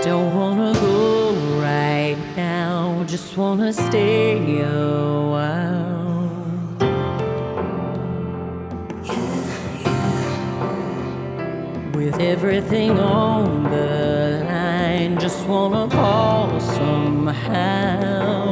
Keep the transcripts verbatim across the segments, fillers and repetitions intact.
Don't wanna go right now, just wanna stay a while. With everything on the line, just wanna pause somehow.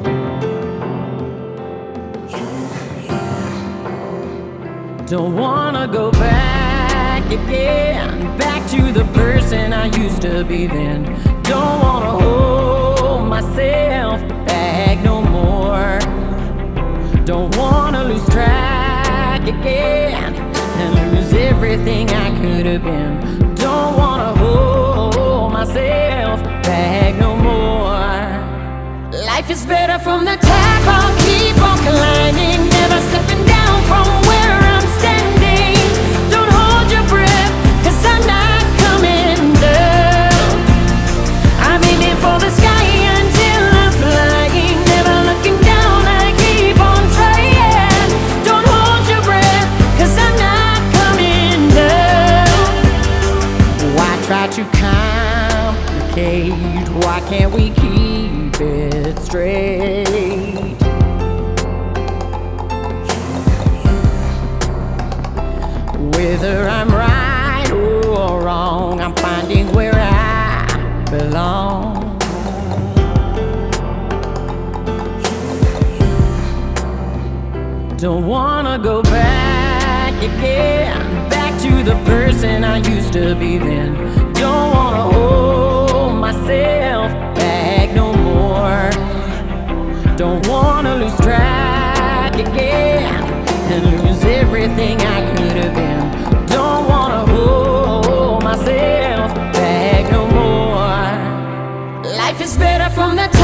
Don't wanna go back again, back to the person I used to be then. Don't wanna hold myself back no more. Don't wanna lose track again and lose everything I could have been. Don't wanna hold myself back no more. Life is better from the top, I'll keep on climbing, never stepping down from where I'm standing. Don't hold your breath, cause I'm not coming down. I'm aiming for the sky until I'm flying, never looking down, I keep on trying. Don't hold your breath, cause I'm not coming down. Why try to complicate? Why can't we keep it straight? Whether I'm right or wrong, I'm finding where I belong. Don't wanna go back again, back to the person I used to be then. Don't wanna hold myself back no more. Don't wanna lose track again and lose everything I could have been. Don't wanna hold myself back no more. Life is better from the